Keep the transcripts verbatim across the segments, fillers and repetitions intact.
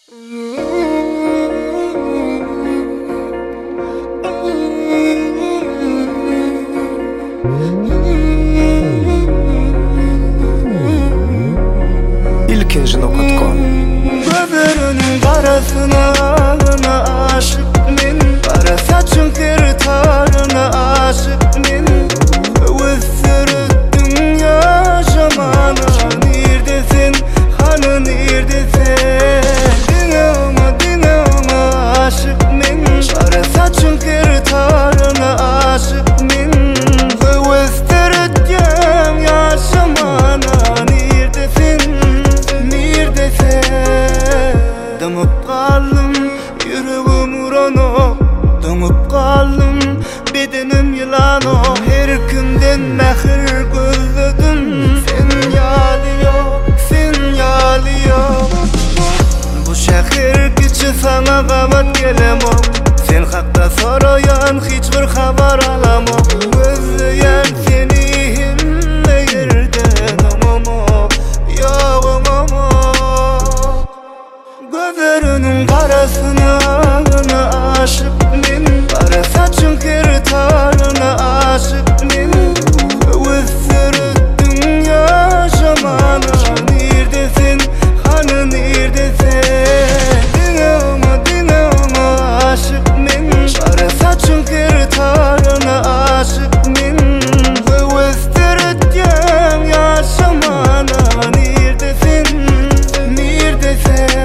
İlkinci nokta com. Gözlerinin karasına aşık men, kara saçın kırtarına aşık men. Öğüsürdün yaşamana, neredesin hanı neredesin? Dinama dinama aşık men, kara saçın kırtarına aşık men. Öğüsürdün yaşamana, neredesin? Dönüp kaldım yüreğim urano, dönüp kaldım bedenim yılano. Her günden mehir gözledim, sen yalıyor, sen yalıyor. Bu şehir geçi sana kavat gelemem, sen hakta sorayan hiçbir haber alamam. Özleyen seni ne yerden amamo, yağım ama. Gözlerinin karasına aşık men, kara saçın kırtarına aşık men. Öğüsürdün yaşamana, neredesin hanı neredesin? Dinama dinama aşık men, kara saçın kırtarına aşık men. Öğüsürdün yaşamana, neredesin neredesin?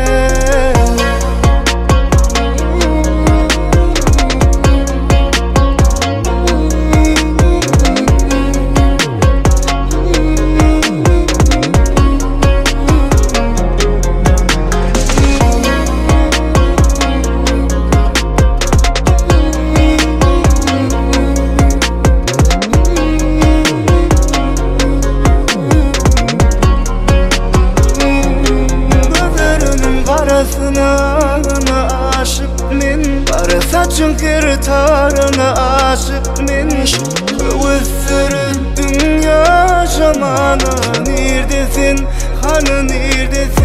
Karasına aşık men, kara saçın kırtarına aşık men. Öğüsürdün yaşamana, neredesin hanı neredesin?